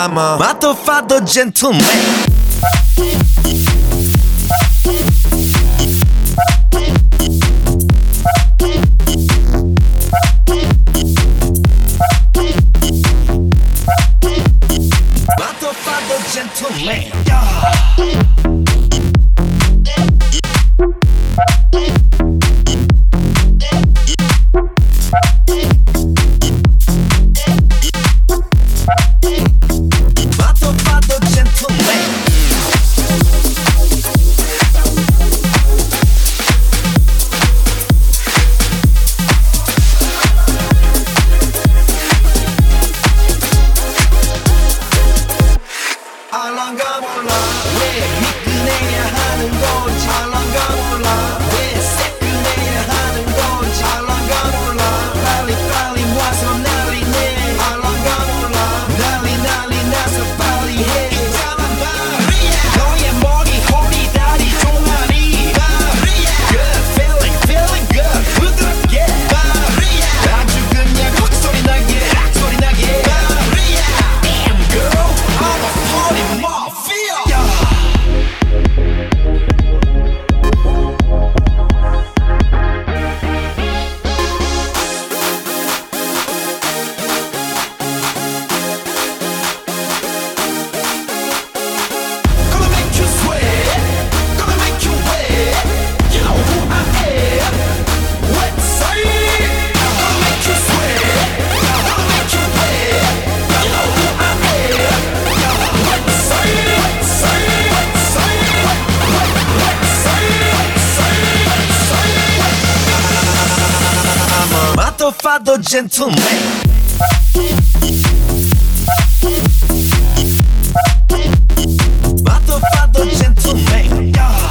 I'm a matto gentleman. Gentleman, 알랑가 몰라 왜 미끄내야 하는 건지 알랑가 몰라 왜 새끄내야 하는 건지 알랑가 몰라 빨리 와서 난리내 알랑가 몰라 난리 나서 빨리 해 있잖아 마리아 너의 머리 허리 다리 종아리 마리아 Good feeling good 부드럽게 마리아 아주 그냥 소리 나게 마리아 Damn girl I'm a party mafia. Gonna make you sweat, gonna make you wet. You know who I am. Let's say, gonna make you sweat, gonna make you wet. You know who I am. Let's say, I'm a matto gentleman. Matto gentleman.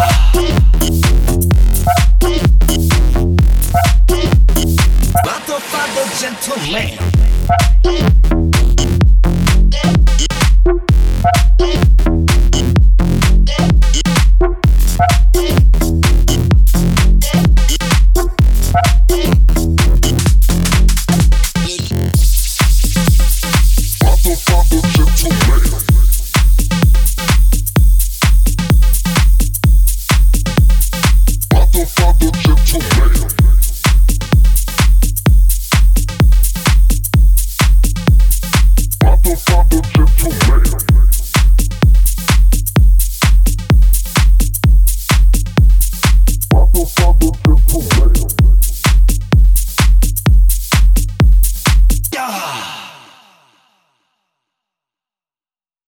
Matto gentleman. Yeah.